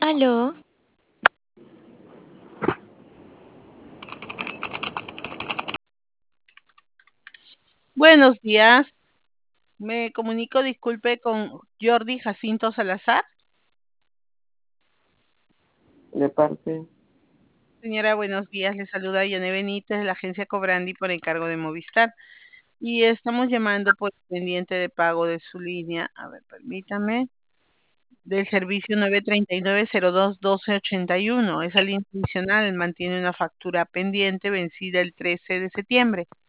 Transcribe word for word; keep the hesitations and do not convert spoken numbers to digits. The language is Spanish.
Aló, Buenos días, me comunico, disculpe, con Jordi Jacinto Salazar. De parte, Señora, buenos días, le saluda Yone Benítez de la agencia Cobrandi por encargo de Movistar y estamos llamando por el pendiente de pago de su línea, a ver, permítame, del servicio nueve treinta y nueve cero dos doce ochenta y uno. Esa línea adicional mantiene una factura pendiente vencida el trece de septiembre.